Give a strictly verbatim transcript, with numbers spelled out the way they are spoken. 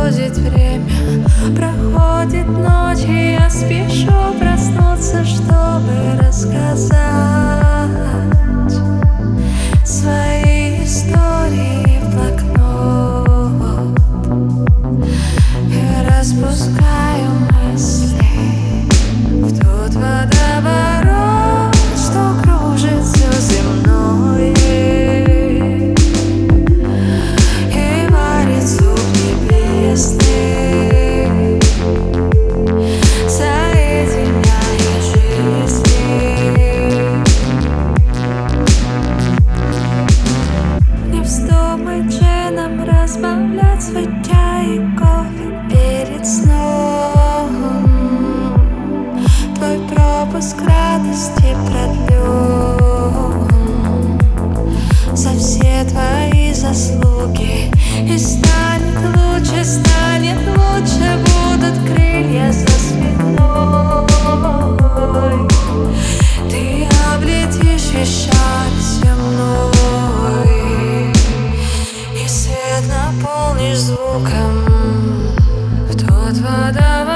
проходит время, проходит ночь, и я спешу проснуться, чтобы рассказать свои истории в блокнот. Я распускаю мысли в тот водоворот, что кружит все земное и варит суп небесный, соединяя жизни. Не вздумай джином разбавлять свой чай и кофе перед сном. Твой пропуск радости продлен за все твои заслуги. И станет лучше, станет лучше, будут крылья за спиной. Ты облетишь весь шар земной, и свет наполнишь звуком в тот водоворот.